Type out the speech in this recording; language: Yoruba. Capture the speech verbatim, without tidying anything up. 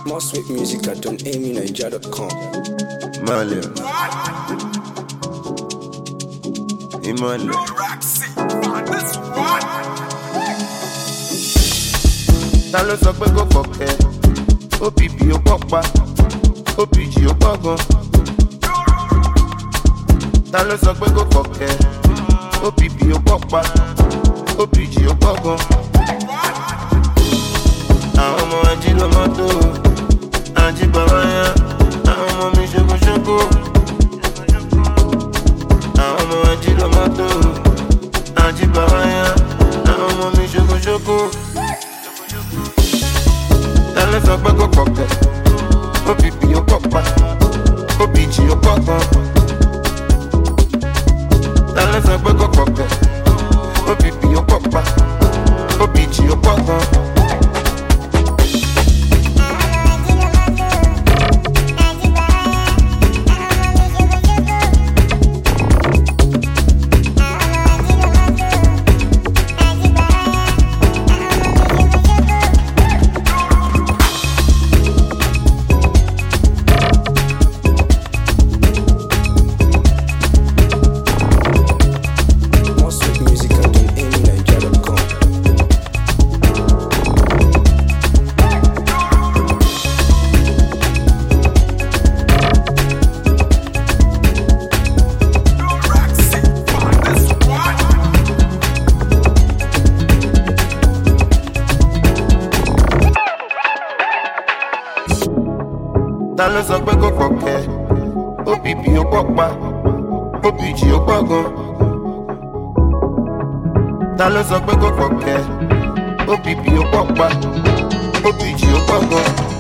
More sweet music at don amy niger dot com. Mali. Imole. Ta ló sọ pé kò kọ̀kẹ́? O P P ó pọ́pa, O P G ó pọ́gan. Ta ló sọ pé kò kọ̀kẹ́? O P P ó pọ́pa, O P G ó pọ́gan. Àwọn ọmọ ají ló mọ́tò, ají bàbá yá, àwọn ọmọ mi ṣokoṣoko. Àwọn ọmọ ají ló mọ́tò, ají bàbá yá, àwọn ọmọ mi ṣokoṣoko. Ta ló sọ pé kò kọ̀kẹ́? O P P ó pọ́pa, O P G ó pọ́gan. Ta ló sọ pé kò kọ̀kẹ́? O P P ó pọ́pa, O P G ó pọ́gan. Ta ló sọ pé kò kọ̀kẹ́? O P P ó pọ́pa, O P G ó pọ́gan. Ta ló sọ pé kò kọ̀kẹ́? O P P ó pọ́pa, O P G ó pọ́gan.